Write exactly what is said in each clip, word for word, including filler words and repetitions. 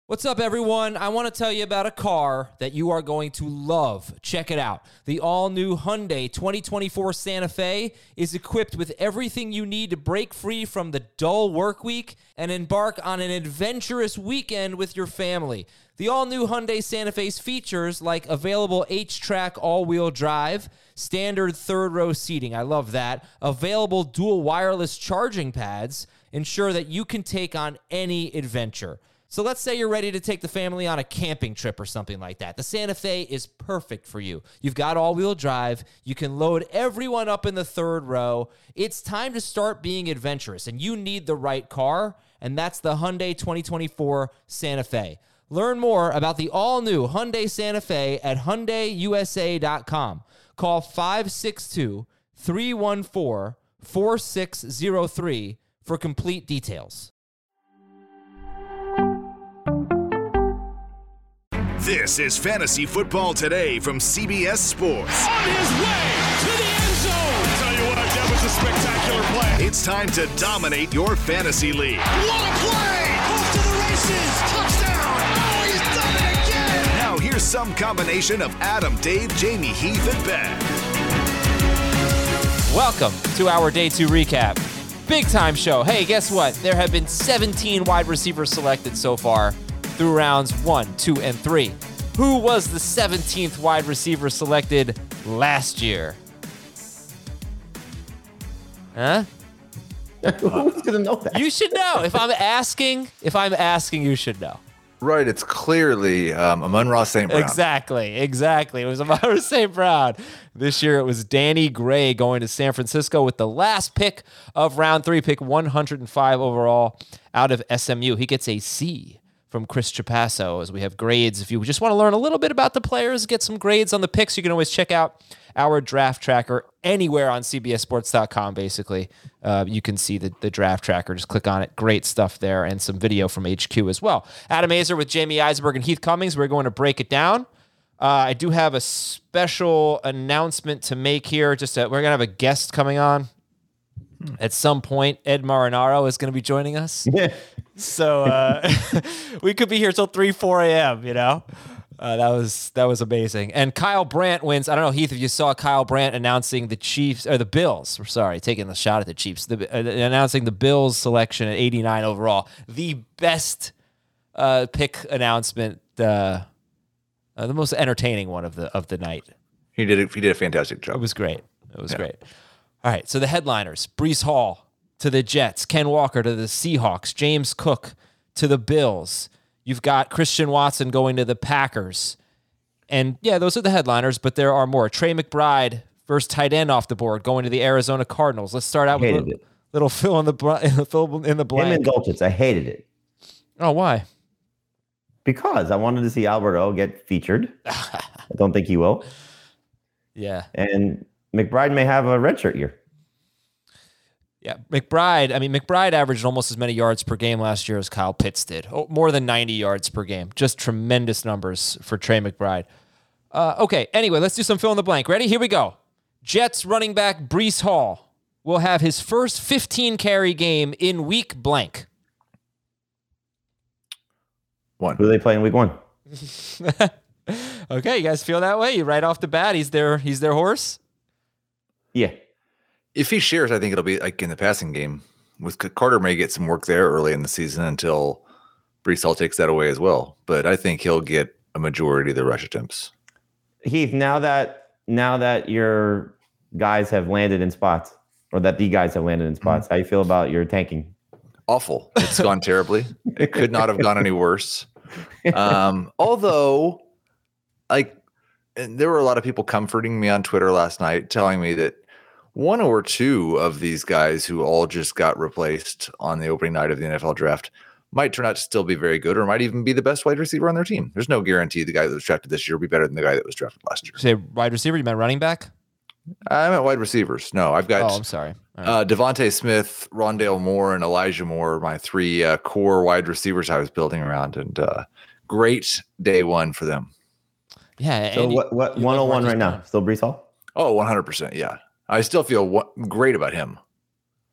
What's up, everyone? I want to tell you about a car that you are going to love. Check it out. The all-new Hyundai twenty twenty-four Santa Fe is equipped with everything you need to break free from the dull work week and embark on an adventurous weekend with your family. The all-new Hyundai Santa Fe's features like available H-Track all-wheel drive, standard third-row seating, I love that, available dual wireless charging pads, ensure that you can take on any adventure. So let's say you're ready to take the family on a camping trip or something like that. The Santa Fe is perfect for you. You've got all-wheel drive. You can load everyone up in the third row. It's time to start being adventurous, and you need the right car, and that's the Hyundai twenty twenty-four Santa Fe. Learn more about the all-new Hyundai Santa Fe at Hyundai U S A dot com. Call five six two, three one four, four six zero three for complete details. This is Fantasy Football Today from C B S Sports. On his way to the end zone. I'll tell you what, that was a spectacular play. It's time to dominate your fantasy league. What a play! Off to the races. Touchdown. Oh, he's done it again. Now here's some combination of Adam, Dave, Jamie, Heath, and Ben. Welcome to our Day two recap. Big time show. Hey, guess what? There have been seventeen wide receivers selected so far through rounds one, two, and three. Who was the seventeenth wide receiver selected last year? Huh? Who's gonna know that? You should know. If I'm asking, if I'm asking, you should know. Right, it's clearly um, Amon-Ra Saint Brown. Exactly, exactly. It was Amon-Ra Saint Brown. This year it was Danny Gray going to San Francisco with the last pick of round three, pick one hundred five overall out of S M U. He gets a C from Chris Trapasso as we have grades. If you just want to learn a little bit about the players, get some grades on the picks, you can always check out our draft tracker anywhere on C B S sports dot com, basically. Uh, you can see the, the draft tracker. Just click on it. Great stuff there, and some video from H Q as well. Adam Aizer with Jamie Eisenberg and Heath Cummings. We're going to break it down. Uh, I do have a special announcement to make here. Just a, We're going to have a guest coming on. At some point, Ed Marinaro is going to be joining us. Yeah. So uh, we could be here till three, four a.m., you know? Uh, that was that was amazing. And Kyle Brandt wins. I don't know, Heath, if you saw Kyle Brandt announcing the Chiefs, or the Bills, sorry, taking the shot at the Chiefs, the, uh, announcing the Bills selection at eighty-nine overall. The best uh, pick announcement, uh, uh, the most entertaining one of the of the night. He did a, he did a fantastic job. It was great. It was Yeah. great. All right, so the headliners, Breece Hall to the Jets, Ken Walker to the Seahawks, James Cook to the Bills. You've got Christian Watson going to the Packers. And, yeah, those are the headliners, but there are more. Trey McBride, first tight end off the board, going to the Arizona Cardinals. Let's start out with a little, little fill in the, fill in the blank. Him and Dulcich, I hated it. Oh, why? Because I wanted to see Alberto get featured. I don't think he will. Yeah. And McBride may have a redshirt year. Yeah, McBride, I mean, McBride averaged almost as many yards per game last year as Kyle Pitts did. Oh, more than ninety yards per game. Just tremendous numbers for Trey McBride. Uh, okay, anyway, let's do some fill in the blank. Ready? Here we go. Jets running back Breece Hall will have his first fifteen-carry game in week blank. One. Who do they play in week one? Okay, you guys feel that way? You right off the bat, he's their, he's their horse? Yeah. If he shares, I think it'll be like in the passing game. With Carter may get some work there early in the season until Breece Hall takes that away as well. But I think he'll get a majority of the rush attempts. Heath, now that now that your guys have landed in spots, or that the guys have landed in spots, mm-hmm. how you feel about your tanking? Awful. It's gone terribly. It could not have gone any worse. Um, although, like, and there were a lot of people comforting me on Twitter last night, telling me that one or two of these guys who all just got replaced on the opening night of the N F L draft might turn out to still be very good, or might even be the best wide receiver on their team. There's no guarantee the guy that was drafted this year will be better than the guy that was drafted last year. Say wide receiver, you meant running back? I meant wide receivers. No, I've got Oh, I'm sorry. All right. uh, Devontae Smith, Rondale Moore, and Elijah Moore, my three uh, core wide receivers I was building around, and uh, great day one for them. Yeah. So and what, what you- you one oh one like right Marcus now? Still Breece Hall? Oh, one hundred percent. Yeah. I still feel what, great about him.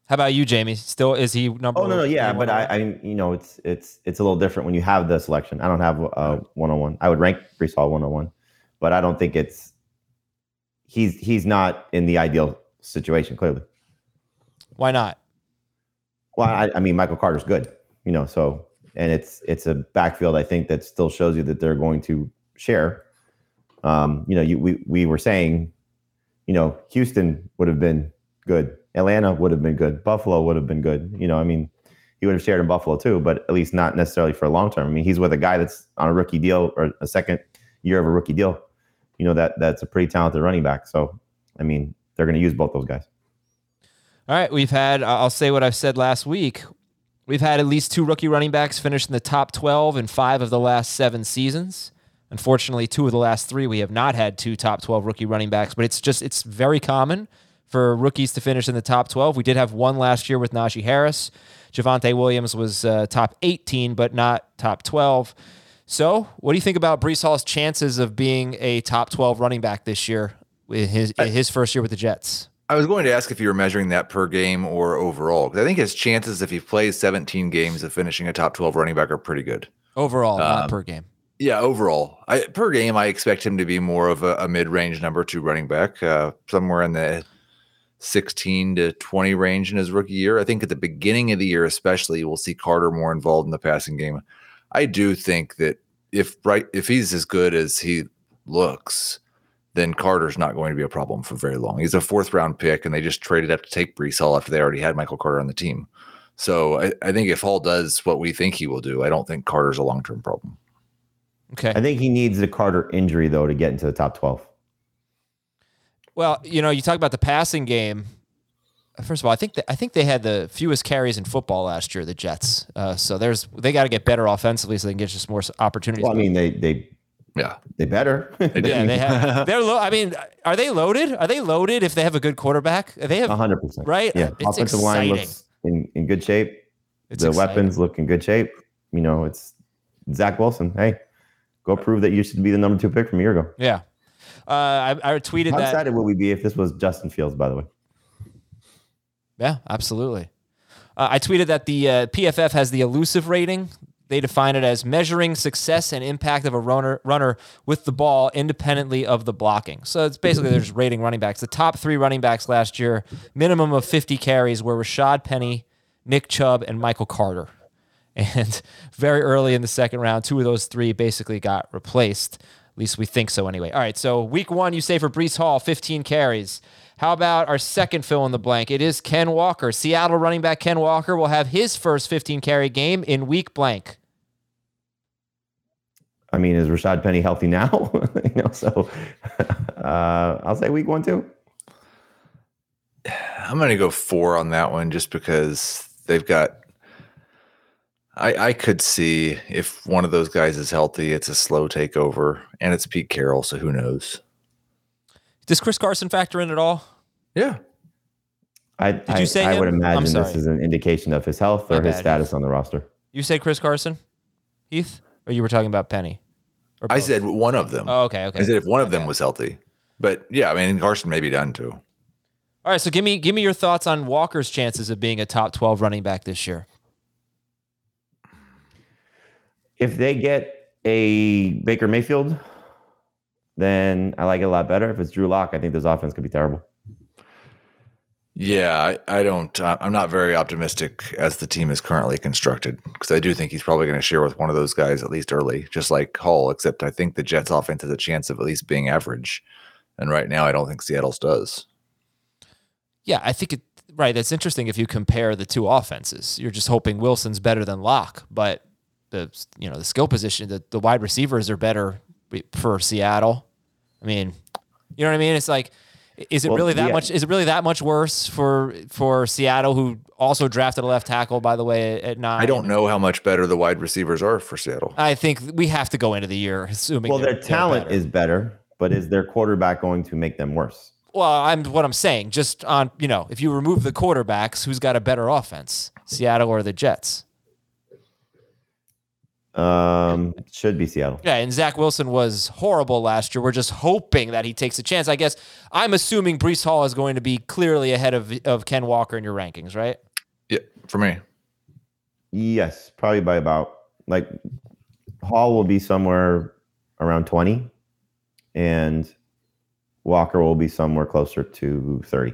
How about you, Jamie? Still, is he number? Oh no, no, yeah, but I, one? I, you know, it's it's it's a little different when you have the selection. I don't have a one on one. I would rank Breece Hall one on one, but I don't think it's he's he's not in the ideal situation. Clearly, why not? Well, I, I mean, Michael Carter's good, you know, so and it's it's a backfield I think that still shows you that they're going to share. Um, you know, you we we were saying, you know, Houston would have been good. Atlanta would have been good. Buffalo would have been good. You know, I mean, he would have shared in Buffalo too, but at least not necessarily for a long term. I mean, he's with a guy that's on a rookie deal or a second year of a rookie deal. You know, that that's a pretty talented running back. So, I mean, they're going to use both those guys. All right, we've had, I'll say what I've said last week. We've had at least two rookie running backs finish in the top twelve in five of the last seven seasons. Unfortunately, two of the last three, we have not had two top twelve rookie running backs, but it's just, it's very common for rookies to finish in the top twelve. We did have one last year with Najee Harris. Javonte Williams was uh, top eighteen, but not top twelve. So what do you think about Breece Hall's chances of being a top twelve running back this year with his, I, his first year with the Jets? I was going to ask if you were measuring that per game or overall, because I think his chances, if he plays seventeen games, of finishing a top twelve running back are pretty good. Overall, um, not per game. Yeah, overall. I, per game, I expect him to be more of a, a mid-range number two running back, uh, somewhere in the sixteen to twenty range in his rookie year. I think at the beginning of the year, especially, we'll see Carter more involved in the passing game. I do think that if right, if he's as good as he looks, then Carter's not going to be a problem for very long. He's a fourth round pick, and they just traded up to take Breece Hall after they already had Michael Carter on the team. So I, I think if Hall does what we think he will do, I don't think Carter's a long-term problem. Okay. I think he needs the Carter injury, though, to get into the top twelve. Well, you know, you talk about the passing game. First of all, I think that, I think they had the fewest carries in football last year, the Jets. Uh, so there's they got to get better offensively so they can get just more opportunities. Well, I mean, they they yeah they better. They yeah, they have. They're low. I mean, are they loaded? Are they loaded if they have a good quarterback? They have one hundred percent. Right. Yeah, it's offensive exciting. line looks in, in good shape. It's the exciting. weapons look in good shape. You know, it's Zach Wilson. Hey, go prove that you should be the number two pick from a year ago. Yeah. Uh, I, I tweeted How that. excited would we be if this was Justin Fields, by the way? Yeah, absolutely. Uh, I tweeted that the uh, P F F has the elusive rating. They define it as measuring success and impact of a runner runner with the ball independently of the blocking. So it's basically they're just rating running backs. The top three running backs last year, minimum of fifty carries, were Rashad Penny, Nick Chubb, and Michael Carter. And very early in the second round, two of those three basically got replaced. At least we think so anyway. All right, so week one, you say for Breece Hall, fifteen carries. How about our second fill in the blank? It is Ken Walker. Seattle running back Ken Walker will have his first fifteen-carry game in week blank. I mean, is Rashad Penny healthy now? you know, so uh, I'll say week one, too. I'm going to go four on that one just because they've got I, I could see if one of those guys is healthy, it's a slow takeover, and it's Pete Carroll, so who knows? Does Chris Carson factor in at all? Yeah. I, Did I, you say I him? would I'm imagine sorry. this is an indication of his health My or his bad. status on the roster. You said Chris Carson, Heath? Or you were talking about Penny? Or I both? said one of them. Oh, okay, okay. I said if one of them Okay. was healthy. But, yeah, I mean, Carson may be done, too. All right, so give me give me your thoughts on Walker's chances of being a top twelve running back this year. If they get a Baker Mayfield, then I like it a lot better. If it's Drew Lock, I think this offense could be terrible. Yeah, I, I don't. Uh, I'm not very optimistic as the team is currently constructed because I do think he's probably going to share with one of those guys at least early, just like Hall. Except I think the Jets' offense has a chance of at least being average, and right now I don't think Seattle's does. Yeah, I think it right. That's interesting if you compare the two offenses. You're just hoping Wilson's better than Locke, but the you know the skill position, the, the wide receivers are better for Seattle. I mean, you know what I mean? It's like, is it Well, really that yeah. much? Is it really that much worse for for Seattle, who also drafted a left tackle, by the way, at nine? I don't know how much better the wide receivers are for Seattle. I think we have to go into the year assuming. Well, they're- their they're talent better. is better, but is their quarterback going to make them worse? Well, I'm what I'm saying. Just on you know, if you remove the quarterbacks, who's got a better offense, Seattle or the Jets? Um, should be Seattle. Yeah, and Zach Wilson was horrible last year. We're just hoping that he takes a chance. I guess I'm assuming Breece Hall is going to be clearly ahead of of Ken Walker in your rankings, right? Yeah, for me. Yes, probably by about like Hall will be somewhere around twenty, and Walker will be somewhere closer to thirty.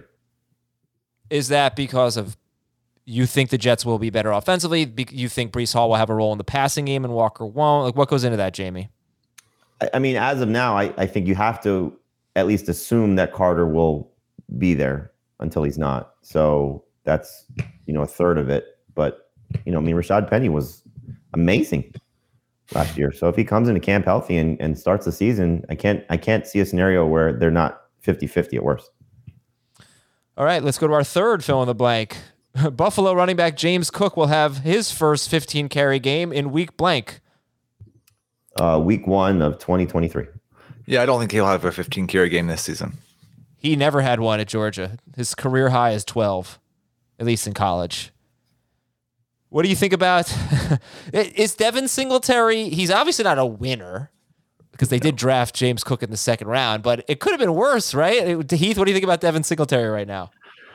Is that because of you think the Jets will be better offensively? You think Breece Hall will have a role in the passing game and Walker won't? Like, what goes into that, Jamie? I, I mean, as of now, I, I think you have to at least assume that Carter will be there until he's not. So that's, you know, a third of it. But, you know, I mean, Rashad Penny was amazing last year. So if he comes into camp healthy and, and starts the season, I can't I can't see a scenario where they're not fifty-fifty at worst. All right, let's go to our third fill in the blank. Buffalo running back James Cook will have his first fifteen carry game in week blank. Uh, week one of twenty twenty-three. Yeah, I don't think he'll have a fifteen carry game this season. He never had one at Georgia. His career high is twelve, at least in college. What do you think about is Devin Singletary? He's obviously not a winner because they did draft James Cook in the second round, but it could have been worse, right? Heath, what do you think about Devin Singletary right now?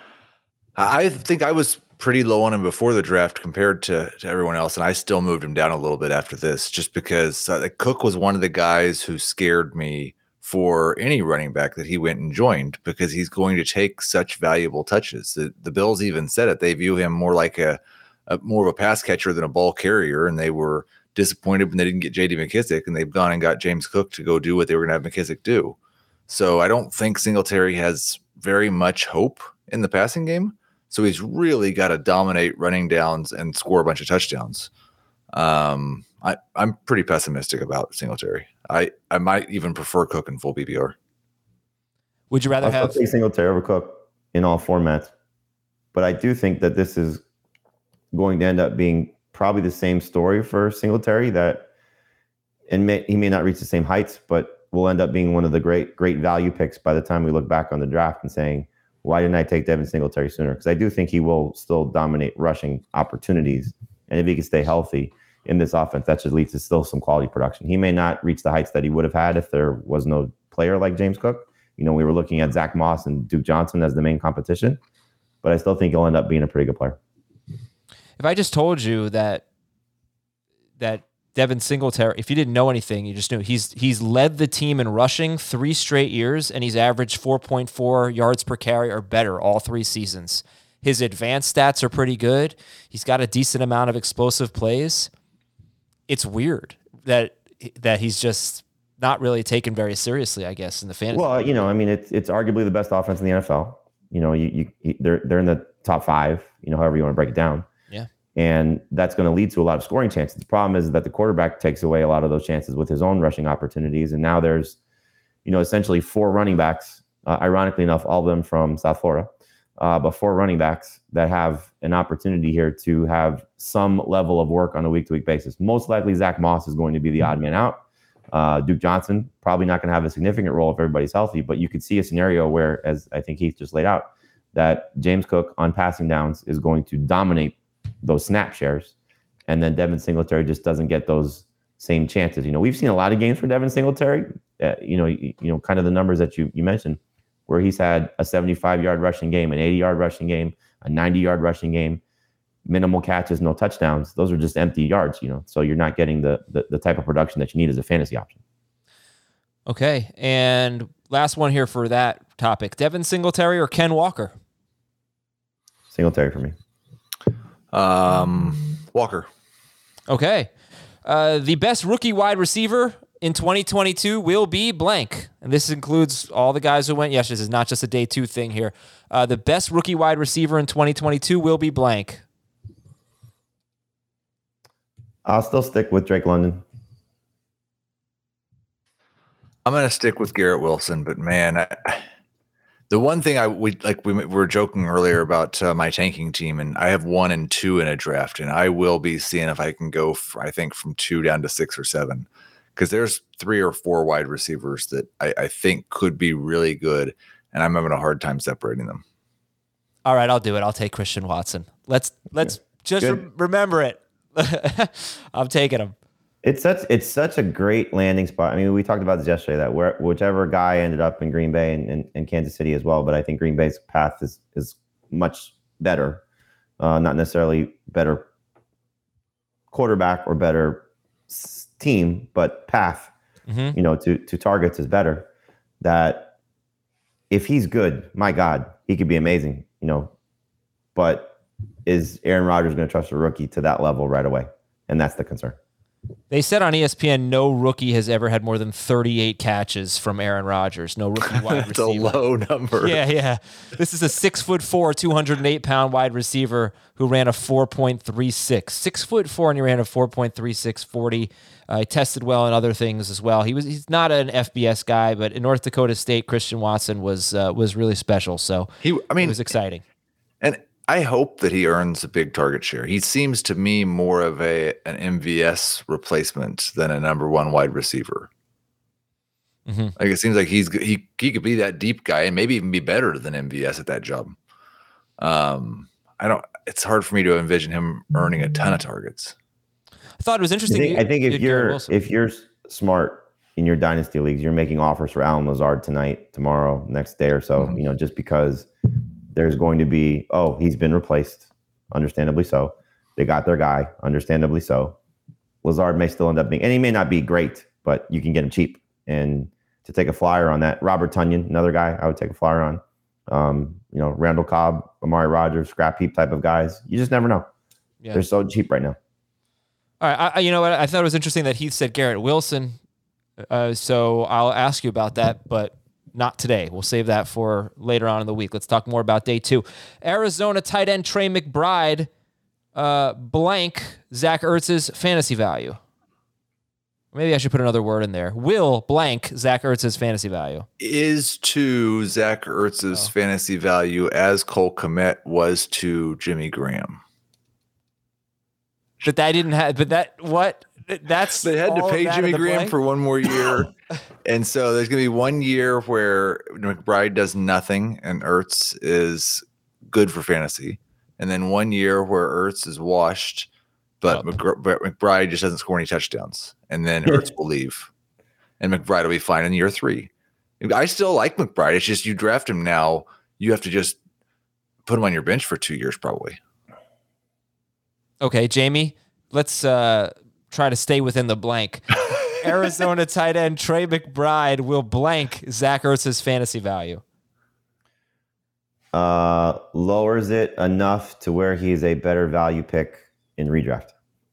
I think I was pretty low on him before the draft compared to, to everyone else, and I still moved him down a little bit after this just because uh, Cook was one of the guys who scared me for any running back that he went and joined because he's going to take such valuable touches. The, the Bills even said it. They view him more like a, a more of a pass catcher than a ball carrier, and they were disappointed when they didn't get J D McKissick, and they've gone and got James Cook to go do what they were going to have McKissick do. So I don't think Singletary has very much hope in the passing game. So he's really got to dominate running downs and score a bunch of touchdowns. Um, I, I'm pretty pessimistic about Singletary. I, I might even prefer Cook in full P P R. Would you rather I'll have take Singletary over Cook in all formats? But I do think that this is going to end up being probably the same story for Singletary, that and may, he may not reach the same heights, but will end up being one of the great, great value picks by the time we look back on the draft and saying, why didn't I take Devin Singletary sooner? Because I do think he will still dominate rushing opportunities. And if he can stay healthy in this offense, that should lead to still some quality production. He may not reach the heights that he would have had if there was no player like James Cook. You know, we were looking at Zach Moss and Duke Johnson as the main competition, but I still think he'll end up being a pretty good player. If I just told you that that Devin Singletary, if you didn't know anything, you just knew he's he's led the team in rushing three straight years, and he's averaged four point four yards per carry or better all three seasons. His advanced stats are pretty good. He's got a decent amount of explosive plays. It's weird that that he's just not really taken very seriously, I guess, in the fantasy. Well, you know, I mean, it's it's arguably the best offense in the N F L. You know, you, you they're they're in the top five. You know, however you want to break it down. Yeah. And that's going to lead to a lot of scoring chances. The problem is that the quarterback takes away a lot of those chances with his own rushing opportunities. And now there's, you know, essentially four running backs, uh, ironically enough, all of them from South Florida, uh, but four running backs that have an opportunity here to have some level of work on a week-to-week basis. Most likely Zach Moss is going to be the odd man out. Uh, Duke Johnson, probably not going to have a significant role if everybody's healthy, but you could see a scenario where, as I think Heath just laid out, that James Cook on passing downs is going to dominate those snap shares, and then Devin Singletary just doesn't get those same chances. You know, we've seen a lot of games for Devin Singletary. Uh, you know, you, you know, kind of the numbers that you you mentioned, where he's had a seventy-five yard rushing game, an eighty yard rushing game, a ninety yard rushing game, minimal catches, no touchdowns. Those are just empty yards. You know, so you're not getting the the, the type of production that you need as a fantasy option. Okay, and last one here for that topic: Devin Singletary or Ken Walker? Singletary for me. Um, Walker. Okay. Uh, the best rookie wide receiver in twenty twenty-two will be blank. And this includes all the guys who went. Yes, this is not just a day two thing here. Uh, the best rookie wide receiver in twenty twenty-two will be blank. I'll still stick with Drake London. I'm going to stick with Garrett Wilson, but man, I, the one thing I we like we, we were joking earlier about uh, my tanking team, and I have one and two in a draft, and I will be seeing if I can go, for, I think, from two down to six or seven, because there's three or four wide receivers that I, I think could be really good, and I'm having a hard time separating them. All right, I'll do it. I'll take Christian Watson. Let's let's just re- remember it. I'm taking him. It's such it's such a great landing spot. I mean, we talked about this yesterday that where whichever guy ended up in Green Bay and, and, and Kansas City as well, but I think Green Bay's path is is much better, uh, not necessarily better quarterback or better s- team, but path, mm-hmm. you know, to to targets is better. That if he's good, my God, he could be amazing, you know. But is Aaron Rodgers going to trust a rookie to that level right away? And that's the concern. They said on E S P N no rookie has ever had more than thirty-eight catches from Aaron Rodgers. No rookie wide That's receiver. That's a low number. Yeah, yeah. This is a six foot four, two hundred eight pound wide receiver who ran a four point three six. Six foot four, and he ran a four point three six forty. Uh, he tested well in other things as well. He was he's not an F B S guy, but in North Dakota State, Christian Watson was uh, was really special. So he, I mean, it was exciting. And I hope that he earns a big target share. He seems to me more of a an M V S replacement than a number one wide receiver. Mm-hmm. Like it seems like he's he he could be that deep guy and maybe even be better than M V S at that job. Um, I don't. It's hard for me to envision him earning a ton of targets. I thought it was interesting. I think, I think if you're if you're smart in your dynasty leagues, you're making offers for Allen Lazard tonight, tomorrow, next day or so. Mm-hmm. You know, just because. There's going to be, oh, he's been replaced, understandably so. They got their guy, understandably so. Lazard may still end up being, and he may not be great, but you can get him cheap. And to take a flyer on that, Robert Tonyan, another guy I would take a flyer on. Um, you know, Randall Cobb, Amari Rodgers, scrap heap type of guys. You just never know. Yeah. They're so cheap right now. All right, I, you know what? I thought it was interesting that Heath said Garrett Wilson. Uh, so I'll ask you about that, but not today. We'll save that for later on in the week. Let's talk more about day two. Arizona tight end Trey McBride uh, blank Zach Ertz's fantasy value. Maybe I should put another word in there. Will blank Zach Ertz's fantasy value. Is to Zach Ertz's oh. fantasy value as Cole Kmet was to Jimmy Graham. But that didn't have, but that, what? That's they had to pay Jimmy Graham blank? for one more year. And so there's going to be one year where McBride does nothing and Ertz is good for fantasy. And then one year where Ertz is washed, but, oh. McGr- but McBride just doesn't score any touchdowns. And then Ertz will leave. And McBride will be fine in year three. I still like McBride. It's just you draft him now, you have to just put him on your bench for two years probably. Okay, Jamie, let's uh, try to stay within the blank. Arizona tight end Trey McBride will blank Zach Ertz's fantasy value. Uh, lowers it enough to where he's a better value pick in redraft.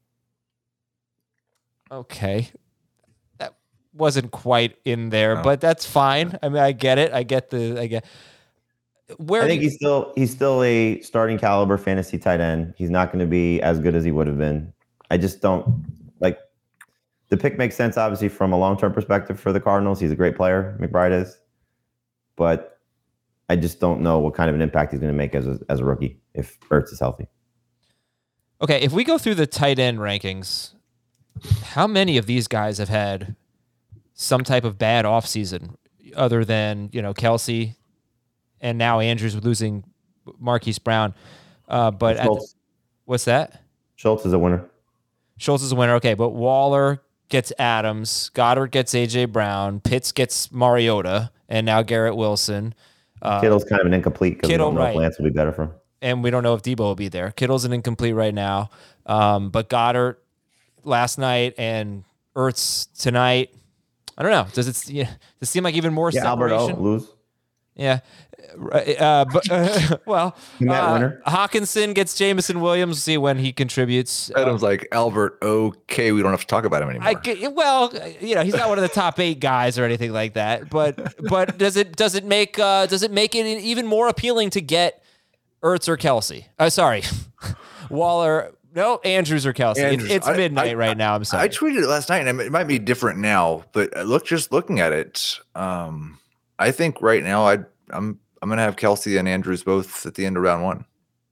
Okay. That wasn't quite in there, no. but that's fine. I mean, I get it. I get the, I get where I think you, he's still, he's still a starting caliber fantasy tight end. He's not going to be as good as he would have been. I just don't like the pick makes sense, obviously, from a long-term perspective for the Cardinals. He's a great player, McBride is, but I just don't know what kind of an impact he's going to make as a, as a rookie if Ertz is healthy. Okay, if we go through the tight end rankings, how many of these guys have had some type of bad offseason other than, you know, Kelsey and now Andrews losing Marquise Brown? Uh, but at the, what's that? Schultz is a winner. Schultz is a winner. Okay, but Waller gets Adams, Goddard gets A J Brown, Pitts gets Mariota, and now Garrett Wilson. Uh, Kittle's kind of an incomplete because we don't know right. if Lance will be better for him. And we don't know if Debo will be there. Kittle's an incomplete right now. Um, but Goddard last night and Ertz tonight. I don't know. Does it, yeah, does it seem like even more yeah, separation? Albert O, lose. Yeah. Uh, but, uh, well, uh, winner. Hawkinson gets Jameson Williams. See when he contributes. Adam's uh, like, Albert, okay, we don't have to talk about him anymore. I, well, you know, he's not one of the top eight guys or anything like that. But but does it does it make uh, does it make it even more appealing to get Ertz or Kelsey? Uh, sorry, Waller. No, Andrews or Kelsey. Andrews. It, it's I, midnight I, right now. I'm sorry. I tweeted it last night, and it might be different now. But look, just looking at it, um, I think right now I I'm. I'm going to have Kelsey and Andrews both at the end of round one.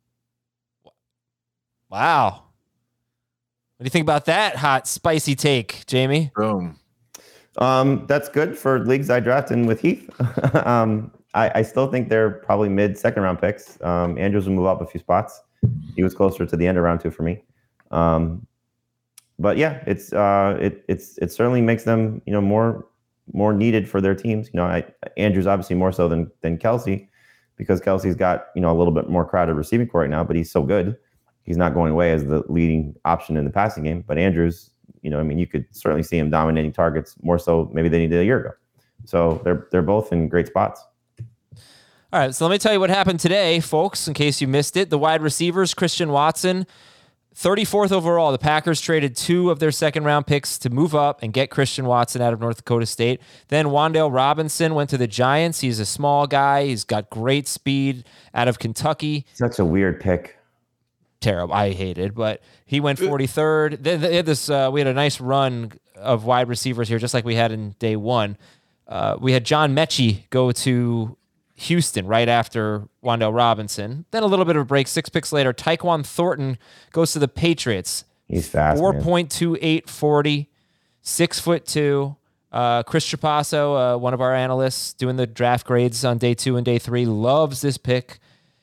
Wow. What do you think about that hot, spicy take, Jamie? Boom. Um, that's good for leagues I draft in with Heath. um, I, I still think they're probably mid second round picks. Um, Andrews will move up a few spots. He was closer to the end of round two for me. Um, but yeah, it's uh, it it's it certainly makes them you know more more needed for their teams. You know, I, Andrews obviously more so than than Kelsey, because Kelsey's got you know a little bit more crowded receiving core right now, but he's so good, he's not going away as the leading option in the passing game. But Andrews, you know, I mean, you could certainly see him dominating targets more so maybe than he did a year ago. So they're they're both in great spots. All right, so let me tell you what happened today, folks, in case you missed it. The wide receivers, Christian Watson, thirty-fourth overall. The Packers traded two of their second-round picks to move up and get Christian Watson out of North Dakota State. Then Wan'Dale Robinson went to the Giants. He's a small guy. He's got great speed out of Kentucky. Such a weird pick. Terrible. I hate it, but he went forty-third. Then they had this. Uh, we had a nice run of wide receivers here, just like we had in day one. Uh, we had John Mechie go to Houston right after Wan'Dale Robinson. Then a little bit of a break. Six picks later, Tyquan Thornton goes to the Patriots. He's fast. four point two eight forty, six foot two. Uh, Chris Trapasso, uh, one of our analysts, doing the draft grades on day two and day three, loves this pick.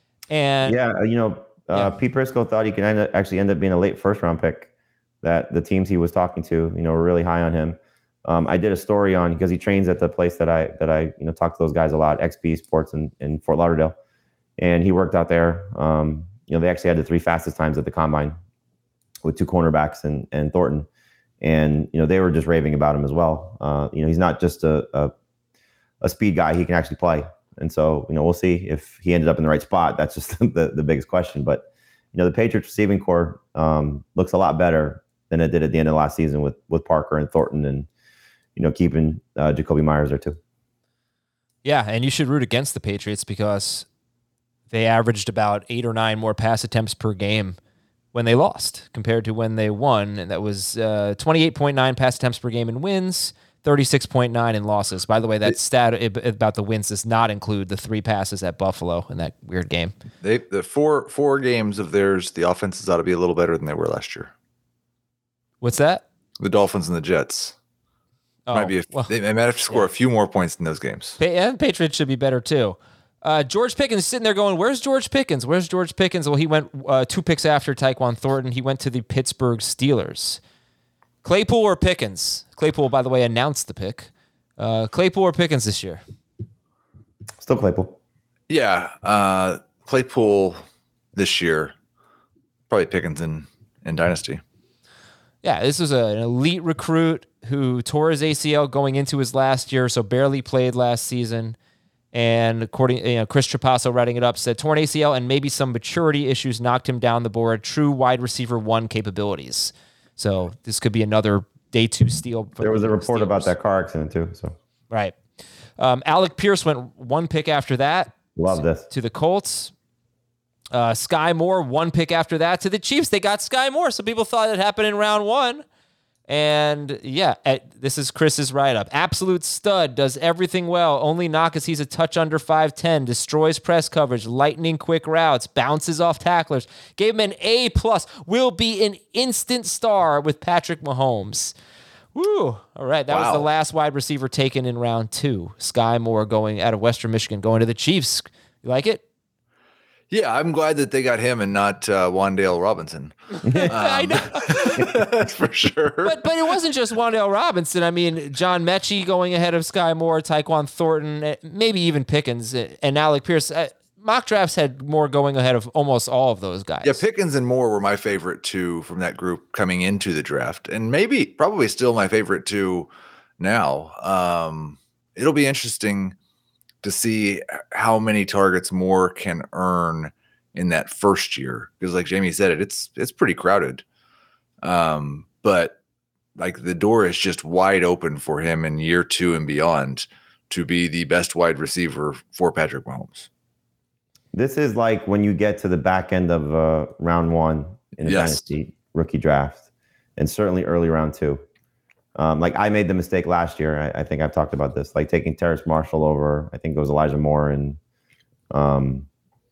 And yeah, you know, uh, yeah. Pete Prisco thought he could end up, actually end up being a late first round pick. That the teams he was talking to, you know, were really high on him. Um, I did a story on because he trains at the place that I that I you know talk to those guys a lot, X P Sports in, in Fort Lauderdale, and he worked out there. Um, you know, they actually had the three fastest times at the combine with two cornerbacks and and Thornton, and you know they were just raving about him as well. Uh, you know, he's not just a, a a speed guy; he can actually play. And so you know we'll see if he ended up in the right spot. That's just the the biggest question. But you know the Patriots receiving core um, looks a lot better than it did at the end of last season with with Parker and Thornton and. You know, keeping uh, Jacoby Myers there too. Yeah, and you should root against the Patriots because they averaged about eight or nine more pass attempts per game when they lost compared to when they won. And that was uh, twenty-eight point nine pass attempts per game in wins, thirty-six point nine in losses. By the way, that stat about the wins does not include the three passes at Buffalo in that weird game. They the four four games of theirs, the offenses ought to be a little better than they were last year. What's that? The Dolphins and the Jets. Oh, might be a, well, they might have to score yeah. a few more points in those games. And Patriots should be better too. Uh, George Pickens sitting there going, "Where's George Pickens? Where's George Pickens?" Well, he went uh, two picks after Tyquan Thornton. He went to the Pittsburgh Steelers. Claypool or Pickens? Claypool, by the way, announced the pick. Uh, Claypool or Pickens this year? Still Claypool. Yeah, uh, Claypool this year. Probably Pickens in in Dynasty. Yeah, this was a, an elite recruit who tore his A C L going into his last year, so barely played last season. And according, you know, Chris Trapasso writing it up said torn A C L and maybe some maturity issues knocked him down the board. True wide receiver one capabilities. So this could be another day two steal. There was a report Steelers. about that car accident too. So right, um, Alec Pierce went one pick after that. Love this to the Colts. Uh, Sky Moore, one pick after that to the Chiefs. They got Sky Moore. Some people thought it happened in round one. And yeah, at, this is Chris's write-up. Absolute stud, does everything well. Only knock is he's a touch under five ten, destroys press coverage, lightning quick routes, bounces off tacklers. Gave him an A+, plus. Will be an instant star with Patrick Mahomes. Woo! All right, that wow. was the last wide receiver taken in round two. Sky Moore going out of Western Michigan, going to the Chiefs. You like it? Yeah, I'm glad that they got him and not uh, Wan'Dale Robinson. Um, I know. That's for sure. But but it wasn't just Wan'Dale Robinson. I mean, John Mechie going ahead of Sky Moore, Tyquan Thornton, maybe even Pickens and Alec Pierce. Uh, mock drafts had Moore going ahead of almost all of those guys. Yeah, Pickens and Moore were my favorite two from that group coming into the draft. And maybe, probably still my favorite two now. Um, it'll be interesting to see how many targets Moore can earn in that first year. Because like Jamie said, it, it's it's pretty crowded. Um, but like the door is just wide open for him in year two and beyond to be the best wide receiver for Patrick Mahomes. This is like when you get to the back end of uh, round one in the yes. Dynasty rookie draft, and certainly early round two. Um, like I made the mistake last year. I, I think I've talked about this, like taking Terrace Marshall over, I think it was Elijah Moore and um,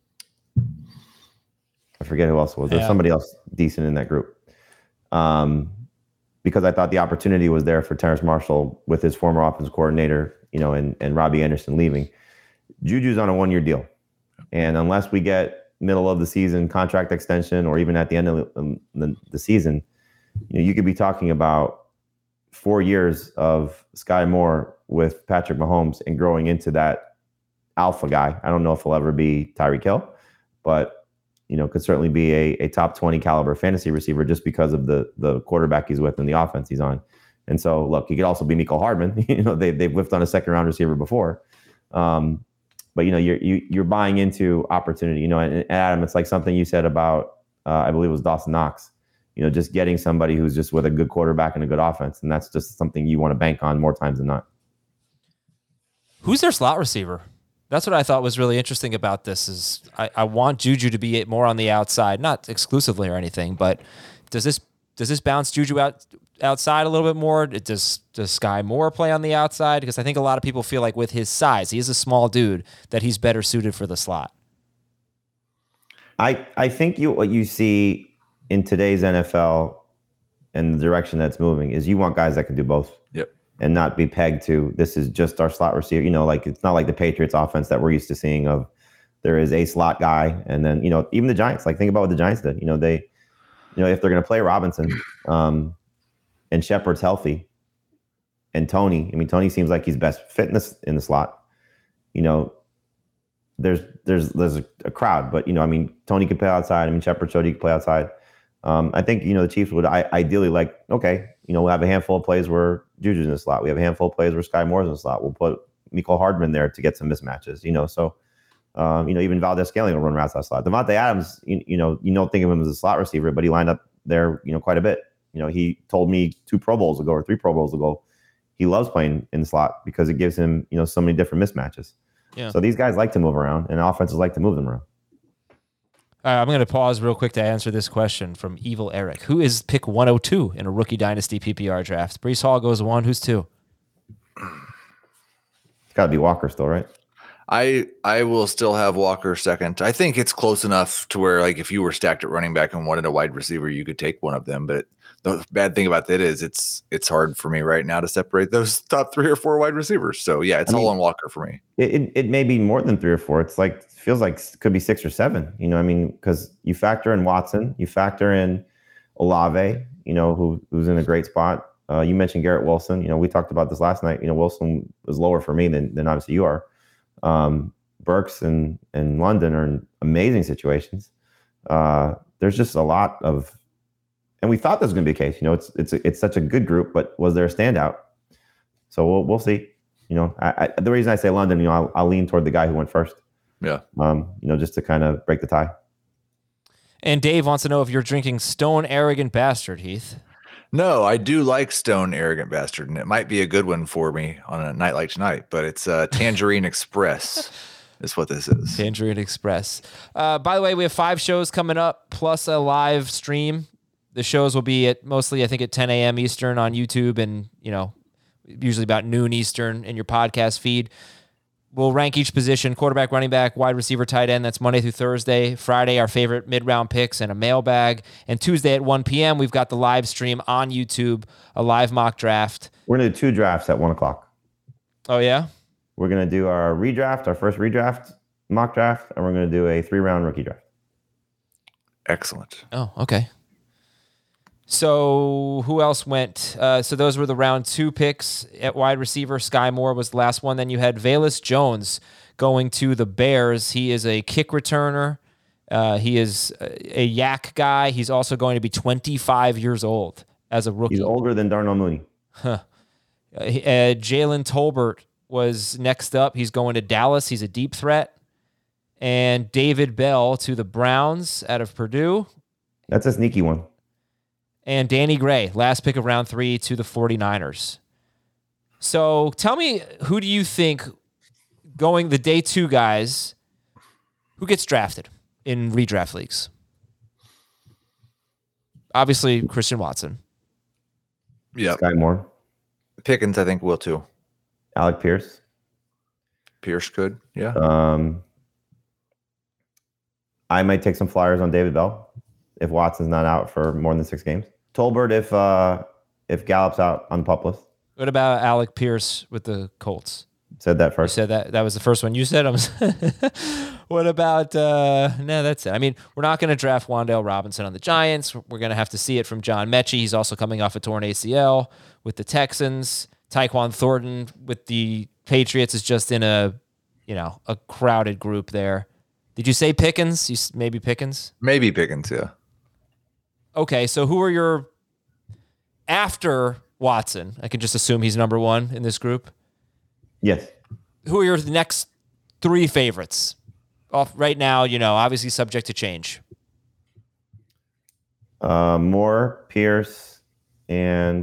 I forget who else it was. There's yeah. somebody else decent in that group. Um, because I thought the opportunity was there for Terrace Marshall with his former offensive coordinator, you know, and, and Robbie Anderson leaving. Juju's on a one-year deal. And unless we get middle of the season contract extension or even at the end of the, the, the season, you know, you could be talking about four years of Sky Moore with Patrick Mahomes and growing into that alpha guy. I don't know if he'll ever be Tyreek Hill, but you know, could certainly be a, a top twenty caliber fantasy receiver just because of the the quarterback he's with and the offense he's on. And so, look, he could also be Mecole Hardman. you know, they they've whiffed on a second round receiver before, um, but you know, you're you, you're buying into opportunity. You know, and, and Adam, it's like something you said about uh, I believe it was Dawson Knox. You know, just getting somebody who's just with a good quarterback and a good offense, and that's just something you want to bank on more times than not. Who's their slot receiver? That's what I thought was really interesting about this. Is I, I want Juju to be more on the outside, not exclusively or anything, but does this does this bounce Juju out outside a little bit more? Does does Sky Moore play on the outside? Because I think a lot of people feel like with his size, he is a small dude, that he's better suited for the slot. I I think you what you see in today's N F L and the direction that's moving is you want guys that can do both. Yep. And not be pegged to this is just our slot receiver. You know, like it's not like the Patriots offense that we're used to seeing of there is a slot guy. And then, you know, even the Giants, like think about what the Giants did. You know, they, you know, if they're going to play Robinson um, and Shepard's healthy and Tony, I mean, Tony seems like he's best fit in the, in the slot. You know, there's, there's, there's a, a crowd, but, you know, I mean, Tony could play outside. I mean, Shepard showed he could play outside. Um, I think, you know, the Chiefs would I, ideally like, okay, you know, we'll have a handful of plays where Juju's in the slot. We have a handful of plays where Sky Moore's in the slot. We'll put Mecole Hardman there to get some mismatches, you know. So, um, you know, even Valdez-Scantling will run routes out slot. Devontae Adams, you, you know, you don't think of him as a slot receiver, but he lined up there, you know, quite a bit. You know, he told me two Pro Bowls ago or three Pro Bowls ago, he loves playing in the slot because it gives him, you know, so many different mismatches. Yeah. So these guys like to move around, and offenses like to move them around. All right, I'm going to pause real quick to answer this question from Evil Eric. Who is pick one oh two in a rookie dynasty P P R draft? Breece Hall goes one. Who's two? It's got to be Walker still, right? I I will still have Walker second. I think it's close enough to where, like, if you were stacked at running back and wanted a wide receiver, you could take one of them. But the bad thing about that is it's it's hard for me right now to separate those top three or four wide receivers. So yeah, it's I mean, all on Walker for me. It, it it may be more than three or four. It's like feels like it could be six or seven. You know, I mean, because you factor in Watson, you factor in Olave, you know, who who's in a great spot. Uh, you mentioned Garrett Wilson. You know, we talked about this last night. You know, Wilson was lower for me than than obviously you are. Um, Burks and and London are in amazing situations. Uh, there's just a lot of. And we thought that was going to be the case. You know, it's it's it's such a good group, but was there a standout? So we'll we'll see. You know, I, I, the reason I say London, you know, I'll, I'll lean toward the guy who went first. Yeah. Um, you know, just to kind of break the tie. And Dave wants to know if you're drinking Stone Arrogant Bastard, Heath. No, I do like Stone Arrogant Bastard, and it might be a good one for me on a night like tonight. But it's uh, Tangerine Express. Is what this is. Tangerine Express. Uh, by the way, we have five shows coming up plus a live stream. The shows will be at mostly, I think, at ten a.m. Eastern on YouTube, and you know, usually about noon Eastern in your podcast feed. We'll rank each position: quarterback, running back, wide receiver, tight end. That's Monday through Thursday. Friday, our favorite mid-round picks and a mailbag. And Tuesday at one p.m., we've got the live stream on YouTube, a live mock draft. We're gonna do two drafts at one o'clock. Oh yeah, we're gonna do our redraft, our first redraft mock draft, and we're gonna do a three-round rookie draft. Excellent. Oh, okay. So who else went? Uh, so those were the round two picks at wide receiver. Sky Moore was the last one. Then you had Velus Jones going to the Bears. He is a kick returner. Uh, he is a, a yak guy. He's also going to be twenty-five years old as a rookie. He's older than Darnell Mooney. Huh. Uh, uh, Jalen Tolbert was next up. He's going to Dallas. He's a deep threat. And David Bell to the Browns out of Purdue. That's a sneaky one. And Danny Gray, last pick of round three to the 49ers. So tell me, who do you think going the day two guys, who gets drafted in redraft leagues? Obviously, Christian Watson. Yeah. Sky Moore. Pickens, I think, will too. Alec Pierce. Pierce could, yeah. Um, I might take some flyers on David Bell if Watson's not out for more than six games. Tolbert if uh, if Gallup's out on the pup list. What about Alec Pierce with the Colts? said that You first. said that that was the first one you said. I'm what about uh no, that's it. I mean, we're not going to draft Wan'Dale Robinson on the Giants. We're going to have to see it from John Mechie. He's also coming off a torn A C L with the Texans. Tyquan Thornton with the Patriots is just in a, you know, a crowded group there. Did you say Pickens? You s- maybe Pickens? Maybe Pickens, yeah. Okay, so who are your after Watson? I can just assume he's number one in this group. Yes. Who are your next three favorites? Off right now, you know, obviously subject to change. Uh, Moore, Pierce, and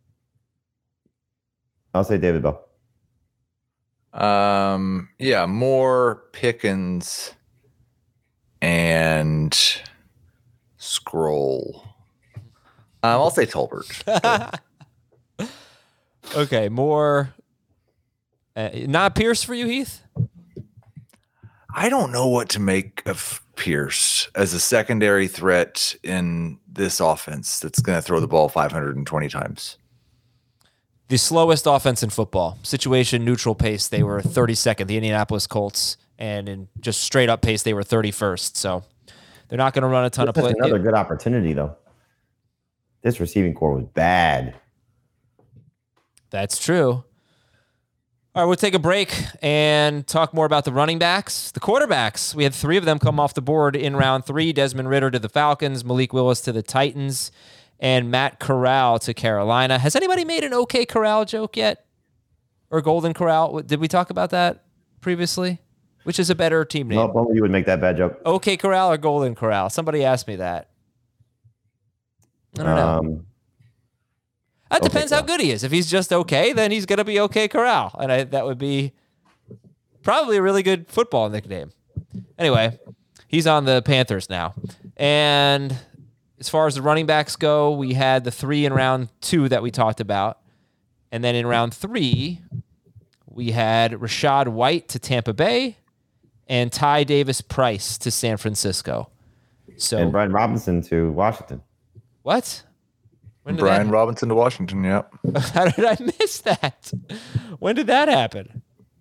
I'll say David Bell. Um, yeah, Moore, Pickens, and Scroll. Um, I'll say Tolbert. Okay, more. Uh, not Pierce for you, Heath? I don't know what to make of Pierce as a secondary threat in this offense that's going to throw the ball five hundred twenty times. The slowest offense in football. Situation neutral pace, they were thirty-second, the Indianapolis Colts, and in just straight up pace, they were thirty-first. So they're not going to run a ton of That's play. another good opportunity, though. This receiving core was bad. That's true. All right, we'll take a break and talk more about the running backs. The quarterbacks, we had three of them come off the board in round three. Desmond Ridder to the Falcons, Malik Willis to the Titans, and Matt Corral to Carolina. Has anybody made an OK Corral joke yet? Or Golden Corral? Did we talk about that previously? Which is a better team name? No, if only you would make that bad joke. OK Corral or Golden Corral? Somebody asked me that. I don't know. Um, That OK depends how Corral. good he is. If he's just okay, then he's going to be OK Corral. And I, that would be probably a really good football nickname. Anyway, he's on the Panthers now. And as far as the running backs go, we had the three in round two that we talked about. And then in round three, we had Rashad White to Tampa Bay and Ty Davis Price to San Francisco. So and Brian Robinson to Washington. what? When did Brian that- Robinson to Washington, yep. How did I miss that? When did that happen?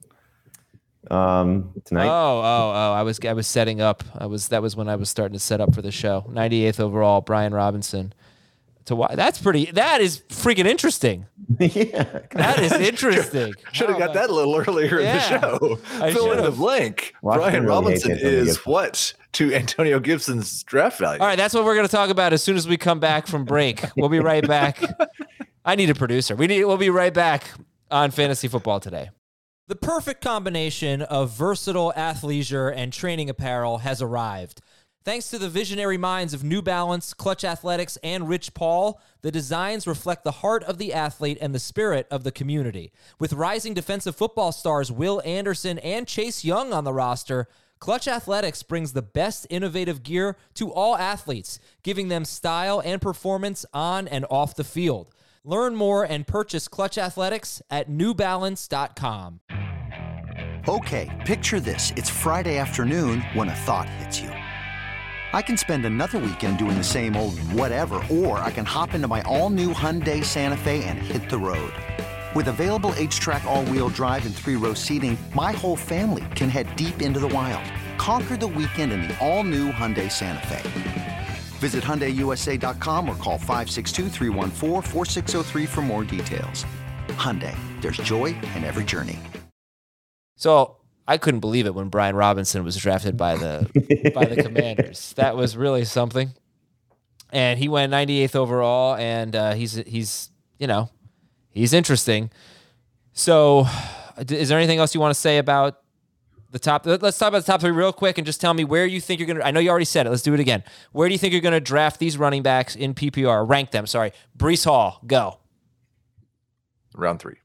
Um, tonight. Oh, oh, oh! I was I was setting up. I was that was when I was starting to set up for the show. ninety-eighth overall, Brian Robinson. To why? That's pretty. That is freaking interesting. yeah. That is interesting. Should have How got that a little earlier Yeah. in the show. I Fill in the should've. blank. Washington Brian really hates Robinson Antonio is Gibson. what to Antonio Gibson's draft value. All right, that's what we're going to talk about as soon as we come back from break. We'll be right back. I need a producer. We need. We'll be right back on Fantasy Football Today. The perfect combination of versatile athleisure and training apparel has arrived. Thanks to the visionary minds of New Balance, Clutch Athletics, and Rich Paul, the designs reflect the heart of the athlete and the spirit of the community. With rising defensive football stars Will Anderson and Chase Young on the roster, Clutch Athletics brings the best innovative gear to all athletes, giving them style and performance on and off the field. Learn more and purchase Clutch Athletics at new balance dot com. Okay, picture this. It's Friday afternoon when a thought hits you. I can spend another weekend doing the same old whatever, or I can hop into my all-new Hyundai Santa Fe and hit the road. With available H-Track all-wheel drive and three-row seating, my whole family can head deep into the wild. Conquer the weekend in the all-new Hyundai Santa Fe. Visit Hyundai U S A dot com or call five six two, three one four, four six zero three for more details. Hyundai, there's joy in every journey. So I couldn't believe it when Brian Robinson was drafted by the by the Commanders. That was really something. And he went ninety-eighth overall, and uh, he's he's you know he's interesting. So, is there anything else you want to say about the top? Let's talk about the top three real quick, and just tell me where you think you're gonna. I know you already said it. Let's do it again. Where do you think you're gonna draft these running backs in P P R? Rank them. Sorry, Breece Hall, go. Round three.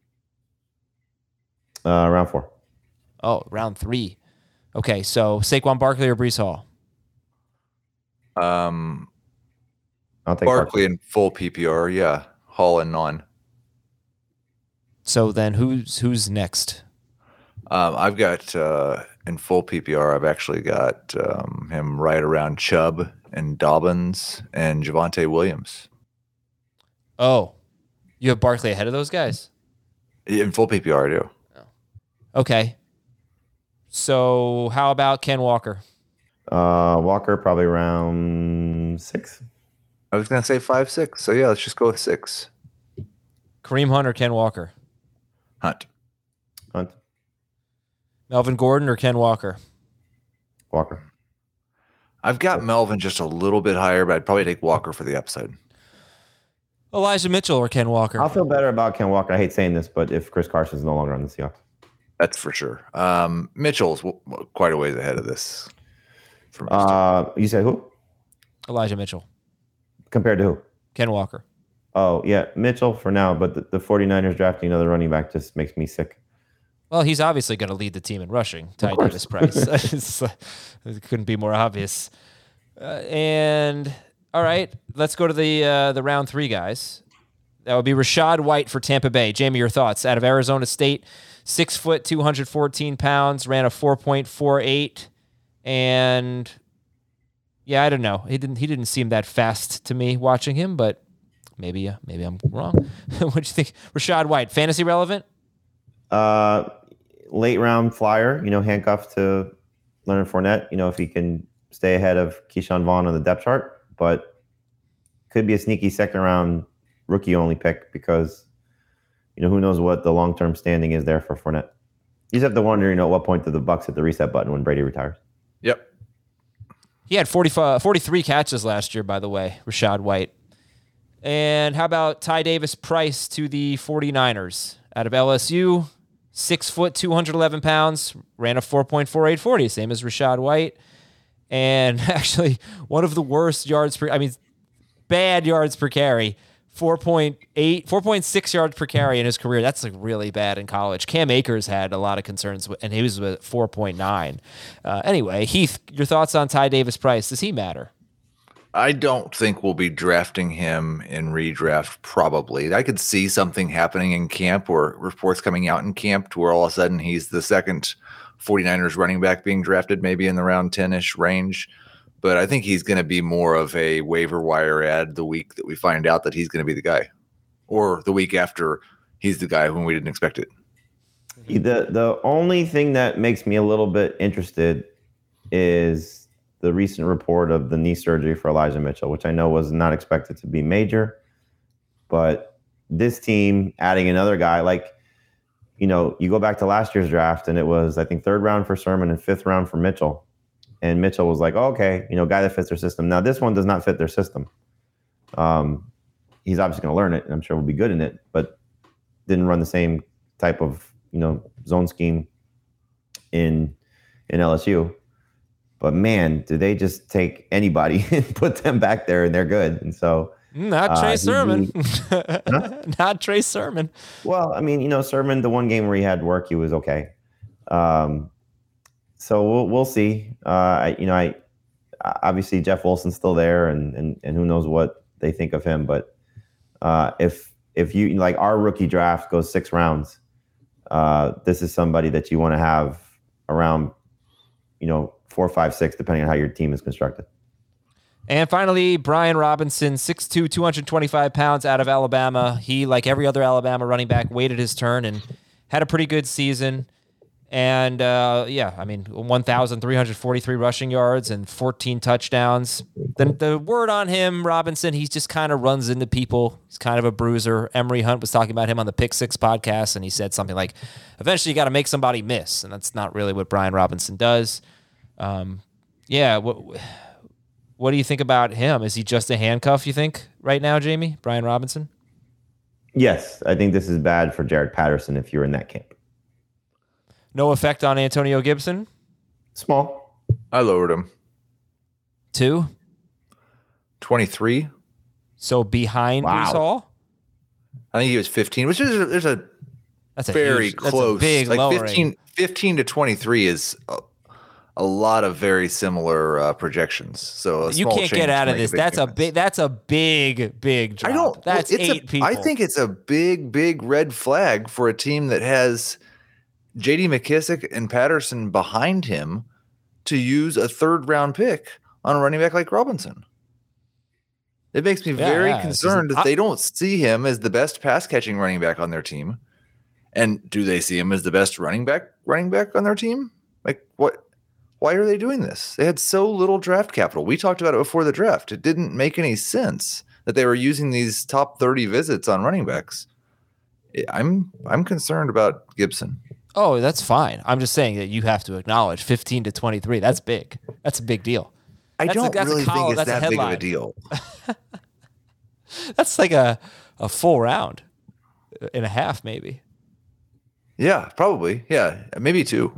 Uh, round four. Oh, round three. Okay, so Saquon Barkley or Breece Hall? Um, I'll take Barkley in full P P R, yeah. Hall and non. So then who's who's next? Um, I've got uh, in full P P R. I've actually got um, him right around Chubb and Dobbins and Javonte Williams Oh, you have Barkley ahead of those guys? in full P P R. I do. Okay. So how about Ken Walker? Uh, Walker probably around six. I was going to say five, six. So yeah, let's just go with six. Kareem Hunt or Ken Walker? Hunt. Hunt. Melvin Gordon or Ken Walker? Walker. I've got Melvin just a little bit higher, but I'd probably take Walker for the upside. Elijah Mitchell or Ken Walker? I'll feel better about Ken Walker. I hate saying this, but if Chris Carson's no longer on the Seahawks. That's for sure. Um, Mitchell's w- w- quite a ways ahead of this. For me Uh, you said who? Elijah Mitchell. Compared to who? Ken Walker. Oh, yeah, Mitchell for now, but the, the 49ers drafting another running back just makes me sick. Well, he's obviously going to lead the team in rushing. Ty Davis Price. It's, uh, it couldn't be more obvious. Uh, and all right, let's go to the uh, the round three guys. That would be Rachaad White for Tampa Bay. Jamie, your thoughts? Out of Arizona State, six foot, two hundred fourteen pounds, ran a four point four eight, and yeah, I don't know. He didn't he didn't seem that fast to me watching him, but maybe uh, maybe I'm wrong. What do you think, Rachaad White? Fantasy relevant? Uh, late round flyer, you know, handcuffed to Leonard Fournette. You know, if he can stay ahead of Keyshawn Vaughn on the depth chart, but could be a sneaky second round rookie only pick because, you know, who knows what the long term standing is there for Fournette. You just have to wonder, you know, at what point do the Bucs hit the reset button when Brady retires? Yep. He had forty-five, forty-three catches last year, by the way, Rachaad White. And how about Ty Davis Price to the 49ers? Out of L S U, six foot, two hundred eleven pounds, ran a four point four eight forty, same as Rachaad White. And actually, one of the worst yards per, I mean, bad yards per carry, four point eight, four point six yards per carry in his career. That's like really bad in college. Cam Akers had a lot of concerns, with, and he was with four point nine. Uh, anyway, Heath, your thoughts on Ty Davis Price? Does he matter? I don't think we'll be drafting him in redraft, probably. I could see something happening in camp or reports coming out in camp to where all of a sudden he's the second 49ers running back being drafted, maybe in the round ten-ish range. But I think he's going to be more of a waiver wire ad the week that we find out that he's going to be the guy, or the week after he's the guy when we didn't expect it. The, the only thing that makes me a little bit interested is the recent report of the knee surgery for Elijah Mitchell, which I know was not expected to be major. But this team adding another guy, like, you know, you go back to last year's draft and it was, I think, third round for Sermon and fifth round for Mitchell. And Mitchell was like, oh, okay, you know, guy that fits their system. Now, this one does not fit their system. Um, he's obviously going to learn it, and I'm sure will be good in it, but didn't run the same type of, you know, zone scheme in in L S U. But man, do they just take anybody and put them back there, and they're good. And so, not Trey uh, Sermon, he, huh? not Trey Sermon. Well, I mean, you know, Sermon, the one game where he had work, he was okay. Um, so we'll we'll see. Uh, I, you know, I obviously Jeff Wilson's still there, and and and who knows what they think of him. But uh, if if you like our rookie draft goes six rounds, uh, this is somebody that you want to have around, you know, four, five, six, depending on how your team is constructed. And finally, Brian Robinson, six two, two hundred twenty-five pounds, out of Alabama. He, like every other Alabama running back, waited his turn and had a pretty good season. And, uh, yeah, I mean, one thousand three hundred forty-three rushing yards and fourteen touchdowns. The, the word on him, Robinson, he just kind of runs into people. He's kind of a bruiser. Emery Hunt was talking about him on the Pick Six podcast, and he said something like, eventually you got to make somebody miss. And that's not really what Brian Robinson does. Um, yeah, what what do you think about him? Is he just a handcuff, you think, right now, Jamie? Brian Robinson? Yes, I think this is bad for Jared Patterson if you're in that camp. No effect on Antonio Gibson? Small. I lowered him. Two? twenty-three. So behind Wow. Breece Hall? I think he was fifteen, which is there's a That's a very huge, close. That's a big like lowering. fifteen, fifteen to twenty-three is a, a lot of very similar uh, projections. So a You small can't change get out can of make this. big That's a difference. big. That's a big, big drop. I don't. That's it's eight a, people. I think it's a big, big red flag for a team that has J D McKissick and Patterson behind him to use a third round pick on a running back like Robinson. It makes me Yeah, very yeah, it's concerned just- that I- they don't see him as the best pass catching running back on their team. And do they see him as the best running back running back on their team? Like what? Why are they doing this? They had so little draft capital. We talked about it before the draft. It didn't make any sense that they were using these top thirty visits on running backs. I'm I'm concerned about Gibson. Oh, that's fine. I'm just saying that you have to acknowledge fifteen to twenty-three. That's big. That's a big deal. I That's a- don't that's a really col- think it's that's a that big of a headline. deal. That's like a, a full round and a half, maybe. Yeah, probably. Yeah, maybe two.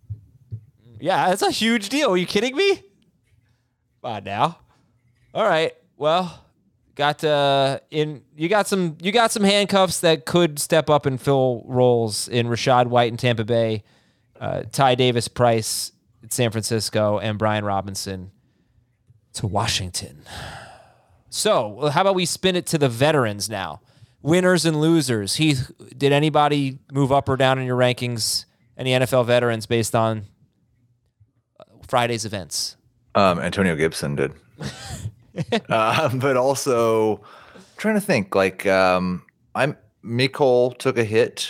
Yeah, that's a huge deal. Are you kidding me? Come on now. All right. Well, got uh in you got some you got some handcuffs that could step up and fill roles in Rachaad White in Tampa Bay, uh, Ty Davis Price in San Francisco, and Brian Robinson to Washington. So, how about we spin it to the veterans now? Winners and losers. Heath, did anybody move up or down in your rankings? Any N F L veterans based on Friday's events? Um, Antonio Gibson did. uh, but also, I'm trying to think, like, um, I'm Mecole took a hit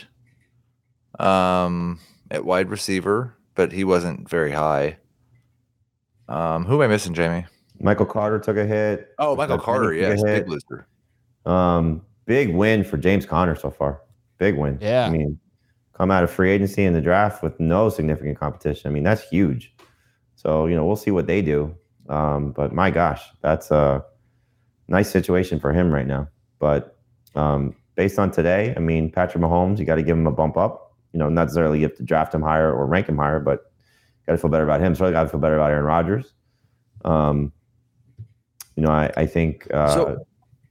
um, at wide receiver, but he wasn't very high. Um, who am I missing, Jamie? Michael Carter took a hit. Oh, Michael Uh, Carter, Penny took a yes, hit. big loser. Um, big win for James Conner so far. Big win. Yeah. I mean, come out of free agency in the draft with no significant competition. I mean, that's huge. So, you know, we'll see what they do. Um, but my gosh, that's a nice situation for him right now. But um, based on today, I mean, Patrick Mahomes, you got to give him a bump up. You know, not necessarily you have to draft him higher or rank him higher, but got to feel better about him. So I got to feel better about Aaron Rodgers. Um, you know, I, I think. Uh, So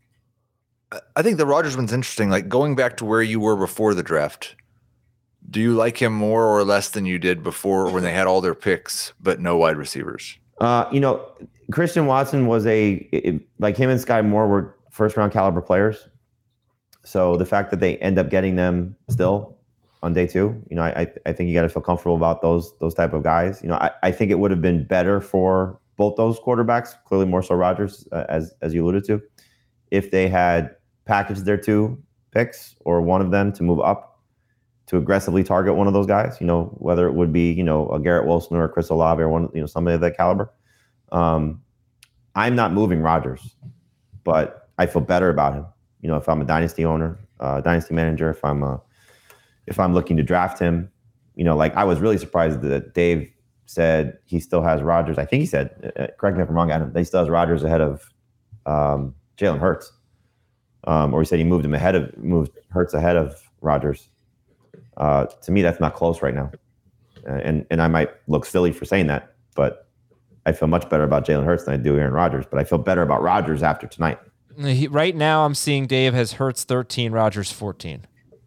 I think the Rodgers one's interesting. Like going back to where you were before the draft, do you like him more or less than you did before when they had all their picks but no wide receivers? Uh, you know, Christian Watson was a it, like him and Sky Moore were first round caliber players. So the fact that they end up getting them still on day two, you know, I I think you got to feel comfortable about those those type of guys. You know, I, I think it would have been better for both those quarterbacks, clearly more so Rodgers, uh, as as you alluded to, if they had packaged their two picks or one of them to move up to aggressively target one of those guys. You know, whether it would be you know a Garrett Wilson or a Chris Olave or one you know somebody of that caliber. Um, I'm not moving Rodgers, but I feel better about him. You know, if I'm a dynasty owner, uh, dynasty manager, if I'm a, if I'm looking to draft him, you know, like I was really surprised that Dave said he still has Rodgers. I think he said, uh, correct me if I'm wrong, Adam, he still has Rodgers ahead of um, Jalen Hurts, um, or he said he moved him ahead of moved Hurts ahead of Rodgers. Uh, to me, that's not close right now, uh, and and I might look silly for saying that, but I feel much better about Jalen Hurts than I do Aaron Rodgers. But I feel better about Rodgers after tonight. He, right now, I'm seeing Dave has Hurts thirteen, Rodgers fourteen.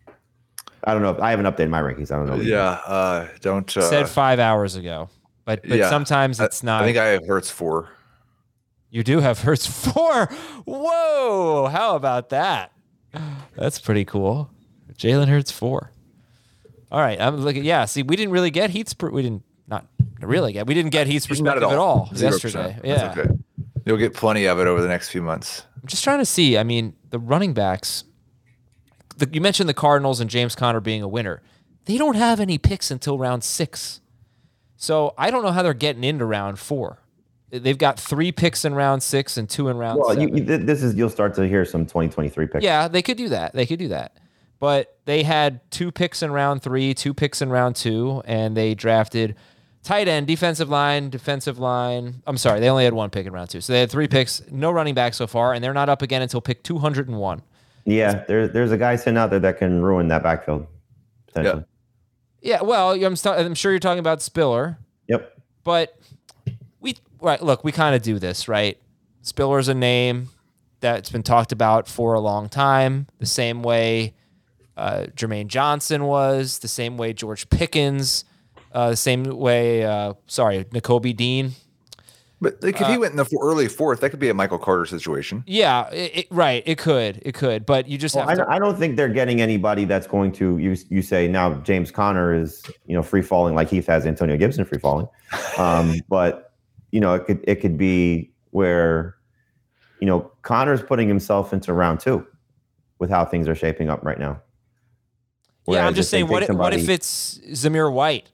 I don't know. If, I haven't updated my rankings. I don't know. Yeah, uh, don't uh, Said five hours ago, but but yeah, sometimes it's I, not. I think I have Hurts four. You do have Hurts four. Whoa! How about that? That's pretty cool. Jalen Hurts four. All right, I'm looking. Yeah, see, we didn't really get Heath's. Per, we didn't not really get. We didn't get Heath's perspective Not at all, zero yesterday. percent. Yeah, That's okay. You'll get plenty of it over the next few months. I'm just trying to see. I mean, the running backs. The, you mentioned the Cardinals and James Conner being a winner. They don't have any picks until round six, so I don't know how they're getting into round four. They've got three picks in round six and two in round Well, seven. you, you, this is you'll start to hear some twenty twenty-three picks. Yeah, they could do that. They could do that. But they had two picks in round three, two picks in round two, and they drafted tight end, defensive line, defensive line. I'm sorry, they only had one pick in round two. So they had three picks, no running back so far, and they're not up again until pick two hundred one. Yeah, there, there's a guy sitting out there that can ruin that backfield, potentially. Yeah, well, I'm, st- I'm sure you're talking about Spiller, Yep. but we right, look, we kind of do this, right? Spiller's a name that's been talked about for a long time, the same way uh, Jermaine Johnson was, the same way George Pickens, uh, the same way, uh, sorry, Nakobe Dean. But like, if he went in the f- early fourth, that could be a Michael Carter situation. Yeah, it, it, right. It could, it could, but you just Well, have I, to. don't- I don't think they're getting anybody that's going to you. You say now James Conner is you know free falling like Heath has Antonio Gibson free falling, um, but you know it could it could be where you know Connor's putting himself into round two with how things are shaping up right now. Yeah, I'm Whereas just if they saying, what take if, what if somebody- it's Zamir White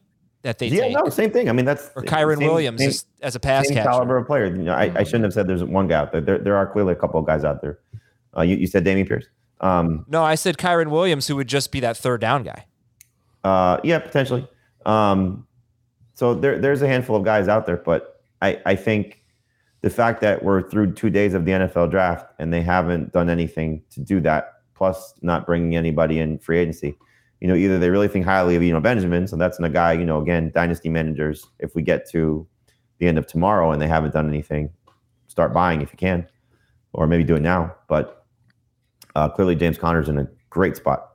that they Yeah, take. no, same thing. I mean, that's Or Kyron same, Williams same, as, as a pass same catcher. caliber of player. You know, I, I shouldn't have said there's one guy out there. There, there are clearly a couple of guys out there. Uh, you, you said Dameon Pierce. Um, No, I said Kyron Williams, who would just be that third down guy. Uh, yeah, potentially. Um, so there, there's a handful of guys out there, but I, I think the fact that we're through two days of the N F L draft and they haven't done anything to do that, plus not bringing anybody in free agency, you know, either they really think highly of, you know, Benjamin. So that's a guy, you know, again, dynasty managers, if we get to the end of tomorrow and they haven't done anything, start buying if you can, or maybe do it now. But uh, clearly James Conner's in a great spot.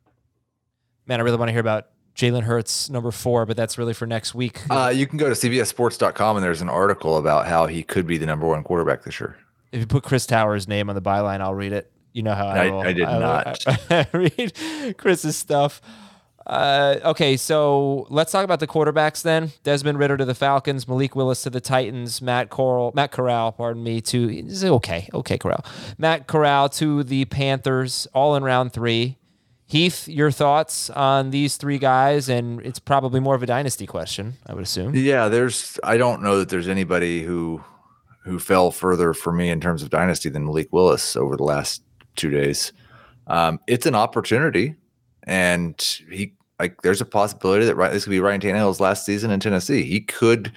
Man, I really want to hear about Jalen Hurts, number four, but that's really for next week. Uh, you can go to C B S sports dot com and there's an article about how he could be the number one quarterback this year. If you put Chris Towers' name on the byline, I'll read it. You know how I, I, will. I did I will- not. I, I read Chris's stuff. Uh, okay, so let's talk about the quarterbacks then. Desmond Ridder to the Falcons, Malik Willis to the Titans, Matt Corral, Matt Corral, pardon me, to okay, okay, Corral, Matt Corral to the Panthers, all in round three. Heath, your thoughts on these three guys? And it's probably more of a dynasty question, I would assume. Yeah, there's. I don't know that there's anybody who who fell further for me in terms of dynasty than Malik Willis over the last two days. Um, it's an opportunity, and he like. There's a possibility that this could be Ryan Tannehill's last season in Tennessee. He could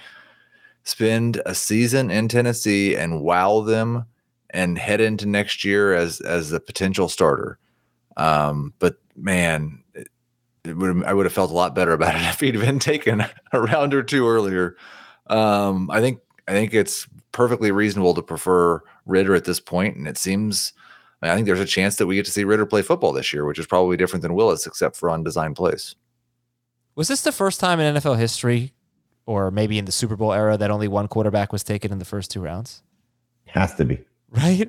spend a season in Tennessee and wow them, and head into next year as as a potential starter. Um, but man, it, it would I would have felt a lot better about it if he'd been taken a round or two earlier. Um, I think I think it's perfectly reasonable to prefer Ridder at this point, and it seems I think there's a chance that we get to see Ridder play football this year, which is probably different than Willis, except for on design plays. Was this the first time in N F L history, or maybe in the Super Bowl era, that only one quarterback was taken in the first two rounds? Has to be. Right?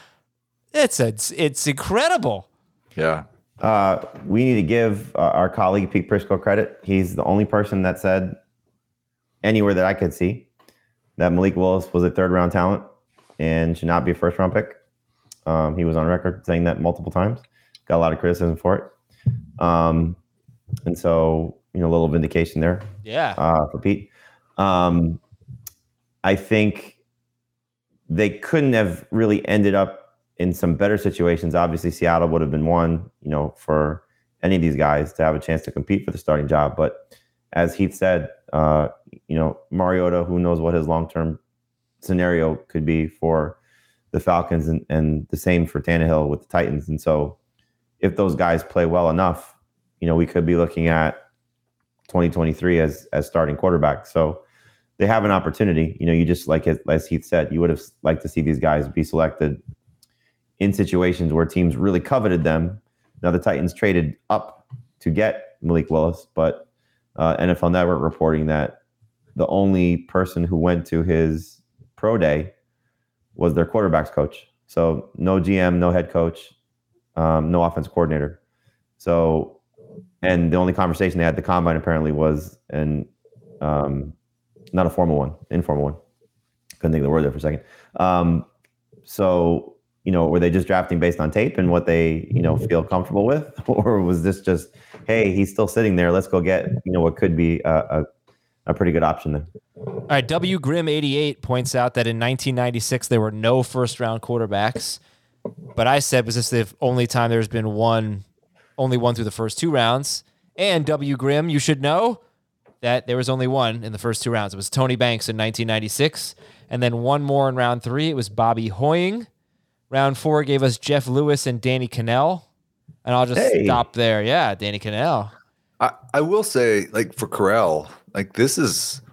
It's a, it's incredible. Yeah. Uh, we need to give uh, our colleague Pete Prisco credit. He's the only person that said anywhere that I could see that Malik Willis was a third round talent and should not be a first round pick. Um, he was on record saying that multiple times. Got a lot of criticism for it. Um, and so, you know, a little vindication there. Yeah. Uh, for Pete. Um, I think they couldn't have really ended up in some better situations. Obviously, Seattle would have been one, you know, for any of these guys to have a chance to compete for the starting job. But as Heath said, uh, you know, Mariota, who knows what his long-term scenario could be for the Falcons, and, and the same for Tannehill with the Titans. And so if those guys play well enough, you know, we could be looking at twenty twenty-three as as starting quarterbacks. So they have an opportunity. You know, you just, like as Heath said, you would have liked to see these guys be selected in situations where teams really coveted them. Now the Titans traded up to get Malik Willis, but uh, N F L Network reporting that the only person who went to his pro day was their quarterbacks coach. So no G M, no head coach, um, no offense coordinator. So, and the only conversation they had at the combine apparently was an um, not a formal one, informal one. Couldn't think of the word there for a second. Um, so, you know, were they just drafting based on tape and what they, you know, feel comfortable with? Or was this just, hey, he's still sitting there, let's go get, you know, what could be a, a, a pretty good option there. All right, W Grim eighty-eight points out that in nineteen ninety-six there were no first-round quarterbacks. But I said, was this the only time there's been one, only one through the first two rounds? And W Grim, you should know that there was only one in the first two rounds. It was Tony Banks in nineteen ninety-six. And then one more in round three. It was Bobby Hoying. Round four gave us Jeff Lewis and Danny Cannell. And I'll just Hey. stop there. Yeah, Danny Cannell. I, I will say, like, for Corral, like, this is,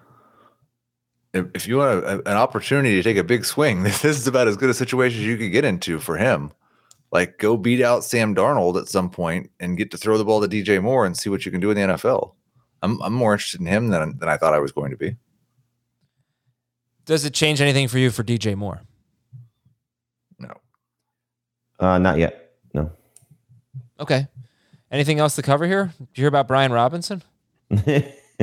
if, if you want a, an opportunity to take a big swing, this is about as good a situation as you could get into for him. Like, go beat out Sam Darnold at some point and get to throw the ball to D J Moore and see what you can do in the N F L. I'm I'm more interested in him than than I thought I was going to be. Does it change anything for you for D J Moore? No. Uh, not yet. No. Okay. Anything else to cover here? Did you hear about Brian Robinson? Uh,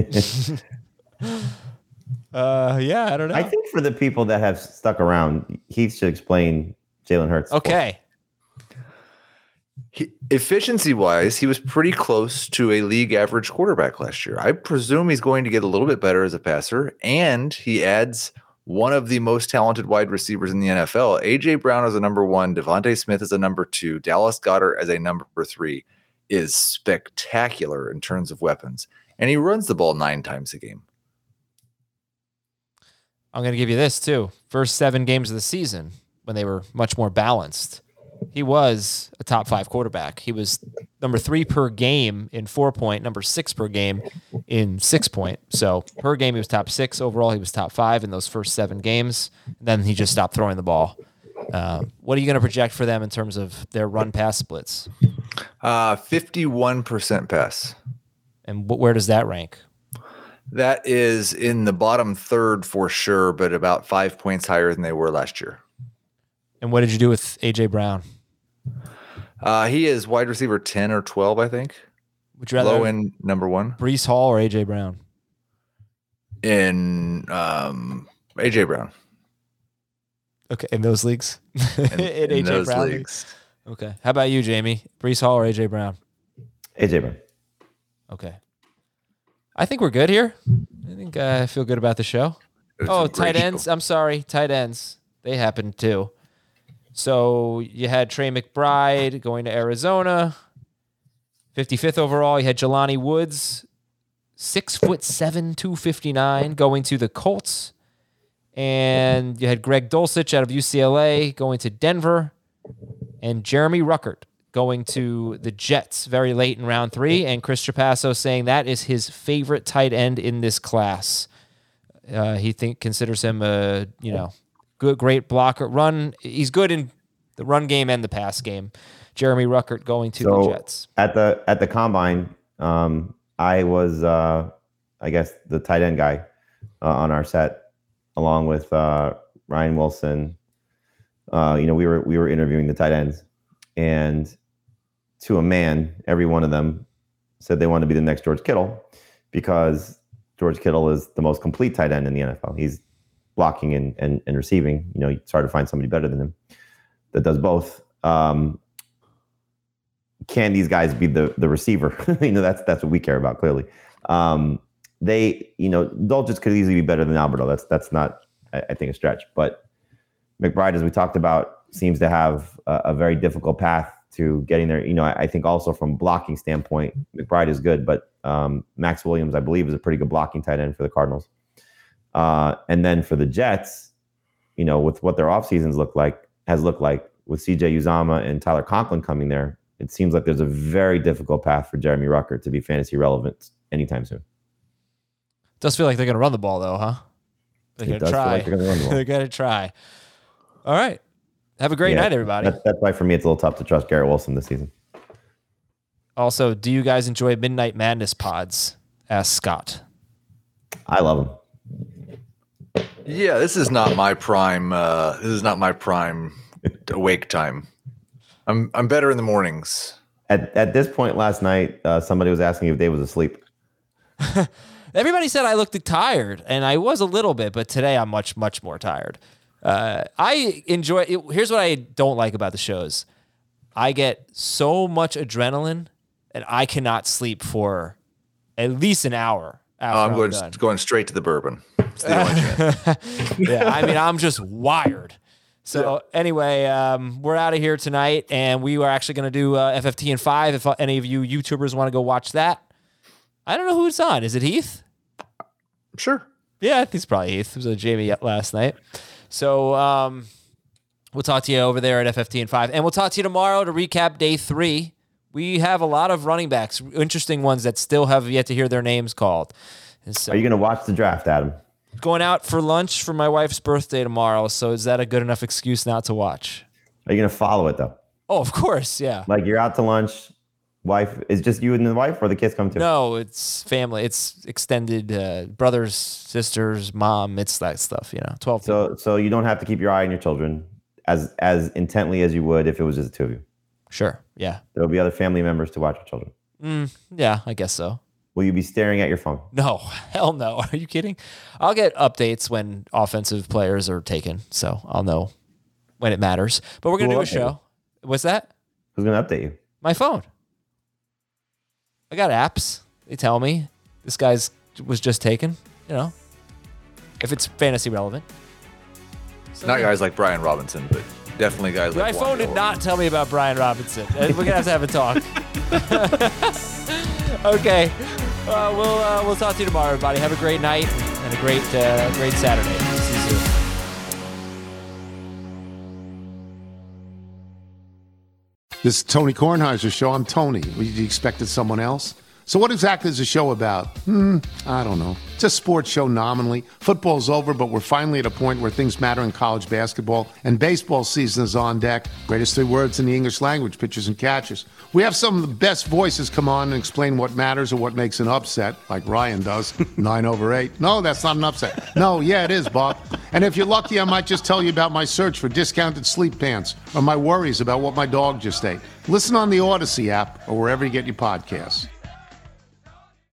yeah, I don't know. I think for the people that have stuck around, Heath should explain Jalen Hurts. Okay. He, efficiency-wise, he was pretty close to a league average quarterback last year. I presume he's going to get a little bit better as a passer, and he adds one of the most talented wide receivers in the N F L. A J. Brown as a number one, Devontae Smith as a number two, Dallas Goedert as a number three is spectacular in terms of weapons, and he runs the ball nine times a game. I'm going to give you this, too. First seven games of the season, when they were much more balanced, he was a top five quarterback. He was number three per game in four point, number six per game in six point. So per game, he was top six. Overall, he was top five in those first seven games. And then he just stopped throwing the ball. Uh, what are you going to project for them in terms of their run-pass splits? Uh, fifty-one percent pass. And wh- where does that rank? That is in the bottom third for sure, but about five points higher than they were last year. And what did you do with A J. Brown? Uh, he is wide receiver ten or twelve, I think. Would you rather low end number one? Breece Hall or A J. Brown? In um, A J. Brown. Okay, in those leagues? In, in in A J. those Brown leagues. Okay. How about you, Jamie? Breece Hall or A J. Brown? A J. Brown. Okay. I think we're good here. I think uh, I feel good about the show. It's Oh, a great tight ends. show. I'm sorry. Tight ends. They happened too. So you had Trey McBride going to Arizona, fifty-fifth overall. You had Jelani Woods, six foot seven, two fifty-nine, going to the Colts. And you had Greg Dulcich out of U C L A going to Denver, and Jeremy Ruckert going to the Jets very late in round three. And Chris Trapasso saying that is his favorite tight end in this class. Uh, he think considers him a you know good, great blocker. Run, he's good in the run game and the pass game. Jeremy Ruckert going to So the Jets. at the at the combine, um, I was uh, I guess the tight end guy uh, on our set, along with uh, Ryan Wilson. Uh, you know, we were we were interviewing the tight ends, and to a man, every one of them said they wanted to be the next George Kittle, because George Kittle is the most complete tight end in the N F L. He's blocking and, and, and receiving. You know, it's hard to find somebody better than him that does both. Um, can these guys be the the receiver? you know, that's that's what we care about, clearly. Um, they, you know, Dulcich could easily be better than Alberto. That's that's not, I, I think, a stretch. But McBride, as we talked about, seems to have a, a very difficult path to getting there. You know, I, I think also from a blocking standpoint, McBride is good, but um, Max Williams, I believe, is a pretty good blocking tight end for the Cardinals. Uh, and then for the Jets, you know, with what their off seasons look like, has looked like with C J Uzomah and Tyler Conklin coming there, it seems like there's a very difficult path for Jeremy Ruckert to be fantasy relevant anytime soon. Does feel like they're going to run the ball, though, huh? They're going It to does feel try. like they're gonna run the ball. They're going to try. All right. Have a great Yeah, night, everybody. That's, that's why for me it's a little tough to trust Garrett Wilson this season. Also, do you guys enjoy Midnight Madness pods? Asked Scott. I love him. Yeah, this is not my prime. Uh, this is not my prime awake time. I'm I'm better in the mornings. At at this point last night, uh, somebody was asking if Dave was asleep. Everybody said I looked tired, and I was a little bit, but today I'm much, much more tired. Uh, I enjoy it. Here's what I don't like about the shows. I get so much adrenaline that I cannot sleep for at least an hour after Oh, I'm I'm going done. going straight to the bourbon. It's the only chance. Yeah, I mean, I'm just wired. So anyway, um, we're out of here tonight, and we are actually going to do uh, F F T in five. If any of you YouTubers want to go watch that, I don't know who it's on. Is it Heath? Sure. Yeah, I think it's probably Heath. It was a Jamie last night. So um, we'll talk to you over there at F F T in five, and we'll talk to you tomorrow to recap day three. We have a lot of running backs, interesting ones that still have yet to hear their names called. And so Are you going to watch the draft, Adam? going out for lunch for my wife's birthday tomorrow. So is that a good enough excuse not to watch? Are you going to follow it though? Oh, of course, yeah. Like you're out to lunch, wife is just you and the wife, or the kids come too? No, it's family. It's extended uh, brothers, sisters, mom. It's that stuff, you know. Twelve. So so you don't have to keep your eye on your children as as intently as you would if it was just the two of you. Sure. Yeah. There will be other family members to watch your children. Mm, yeah, I guess so. Will you be staring at your phone? No, hell no. Are you kidding? I'll get updates when offensive players are taken, so I'll know when it matters. But we're gonna Who do will a update you? show. What's that? Who's going to update you? My phone. I got apps. They tell me this guy's was just taken, you know, if it's fantasy relevant. So, not guys like Brian Robinson, but definitely guys My like My phone did not tell me about Brian Robinson. We're going to have to have a talk. Okay. Uh, we'll uh, we'll talk to you tomorrow, everybody. Have a great night and a great uh, great Saturday. See you soon. This is Tony Kornheiser's show. I'm Tony. You expected someone else? So what exactly is the show about? Hmm, I don't know. It's a sports show nominally. Football's over, but we're finally at a point where things matter in college basketball, and baseball season is on deck. Greatest three words in the English language, pitchers and catchers. We have some of the best voices come on and explain what matters or what makes an upset, like Ryan does. Nine over eight. No, that's not an upset. No, yeah, it is, Bob. And if you're lucky, I might just tell you about my search for discounted sleep pants or my worries about what my dog just ate. Listen on the Odyssey app or wherever you get your podcasts.